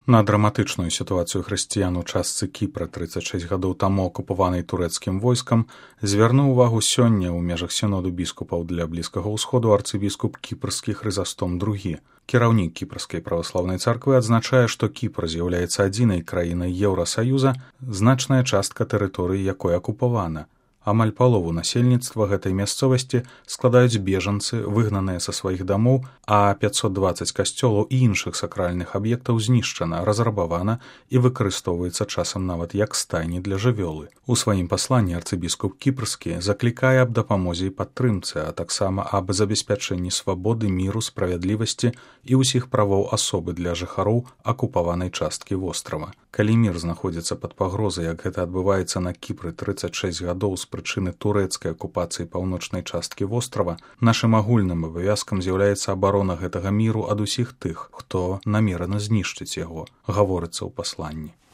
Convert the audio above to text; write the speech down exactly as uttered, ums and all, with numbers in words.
На драматычную сітуацыю хрысціян у частцы Кіпра трыццаць шэсць гадоў таму акупаванай турэцкім войскам звярнуў увагу сёння ў межах сіноду біскупаў для Блізкага ўсходу арцыбіскуп кіпрскі Хрызастом другі. Кіраўнік кіпрскай праваслаўнай царквы адзначае, што Кіпр з'яўляецца адзінай краінай Еўрасаюза, значная частка тэрыторыі якой акупавана. Амаль палову насельніцтва гэтай мясцовасці складаюць бежанцы, выгнаныя са сваіх дамоў, а пяцьсот дваццаць касцёлаў і іншых сакральных аб'ектаў знішчана, разрабавана і выкарыстоўваецца часам нават як стайні для жывёлы. У сваім пасланні арцыбіскуп кіпрскі заклікае аб дапамозе і падтрымцы, а таксама аб забеспячэнні свабоды, міру, справядлівасці і ўсіх правоў асобы для жыхароў акупаванай часткі вострава. Калі мір знаходзіцца пад пагрозай, як гэта адбываецца на Кіпры трыццаць шэсць гадоў з прычыны турэцкай акупацыі паўночнай часткі вострава, нашым агульным абавязкам з'яўляецца абарона гэтага міру ад усіх тых, хто намерана знішчыць яго, гаворыцца ў пасланні.